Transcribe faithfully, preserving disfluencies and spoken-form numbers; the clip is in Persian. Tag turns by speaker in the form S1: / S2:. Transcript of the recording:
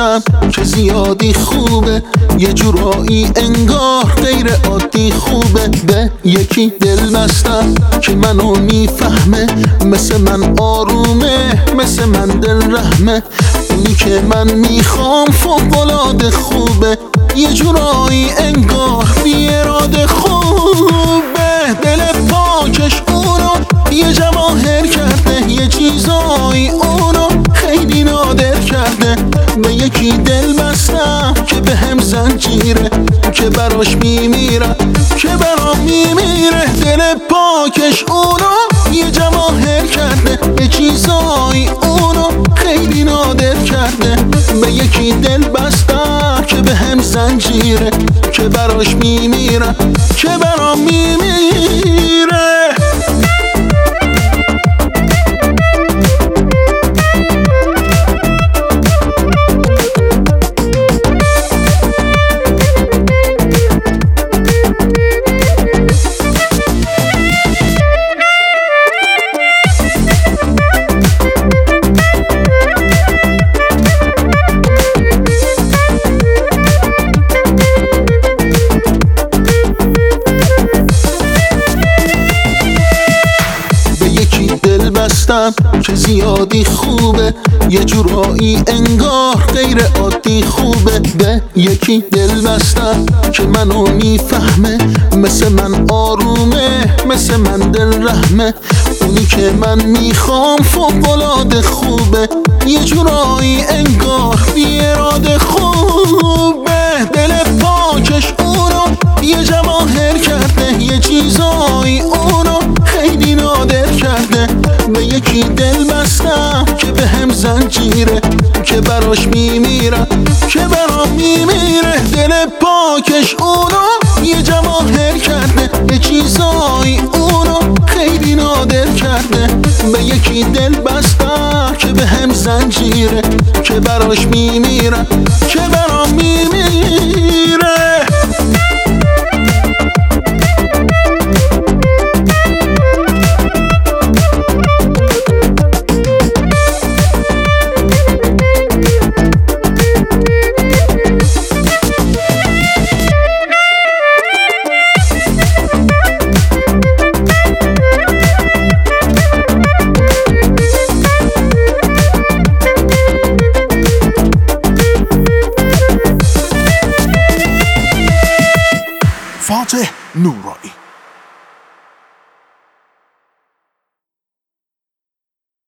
S1: بستم که زیادی خوبه، یه جورایی انگار غیر عادی خوبه. به یکی دل بستم که منو میفهمه، مثل من آرومه، مثل من دل رحمه. اونی که من میخوام فوق‌العاده خوبه، یه جورایی انگار بی اراده خوبه. دل پاکش اونو یه جواهر کرده، یه چیزایی اونو خیلی نادر کرده. به یکی دل بستم که به هم زنجیره، که براش میمیرم، که برام میمیره. دل پاکش اونو یه جواهر کرده، یه چیزایی اونو خیلی نادر کرده. به یکی دل بستم که به هم زنجیره، که براش میمیرم، که برام میمیره. بستم که زیادی خوبه، یه جورایی انگار غیر عادی خوبه. به یکی دل بستم که منو میفهمه، مثل من آرومه، مثل من دل رحمه. اونی که من میخوام فوق‌العاده خوبه، یه جورایی انگار بی اراده خوبه. دل پاکش اونو یه جواهر کرده، یه چیزایی اونو خیلی نادر کرده. به یکی دل بستم که به هم زنجیره، که براش میمیرم، که برام میمیره. دل پاکش اونو یه جواهر کرده، یه چیزایی اونو خیلی نادر کرده. به یکی دل بستم که به هم زنجیره، که براش میمیرم، که برام میمیره.
S2: فاتح نورایی.